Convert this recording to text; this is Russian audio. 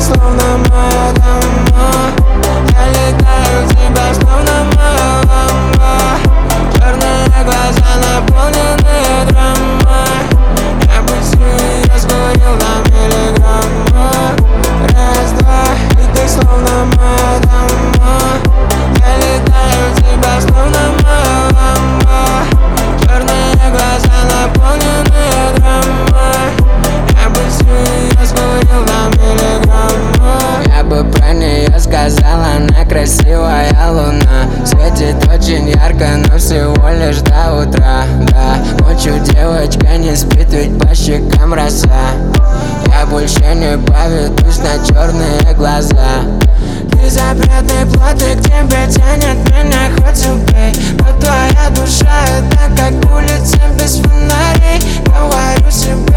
словно моя дома. Я летаю в тебя, словно моя ламба. Черные глаза наполнены драмой. Я бы всю ее сгорел на миллиграммах. Раз, два, и ты словно моя дома. Я летаю в тебя, словно моя ламба. Черные глаза наполнены драмой. Я бы всю ее сгорел на миллиграммах. Я бы про нее сказал, она красивая луна. Светит очень ярко, но всего лишь до утра. Да, ночью девочка не спит, ведь по щекам роса. Я больше не поведусь на черные глаза. Ты запретный плод, и к тебе тянет меня, хоть убей. Но твоя душа — это как улица без фонарей. Говорю себе,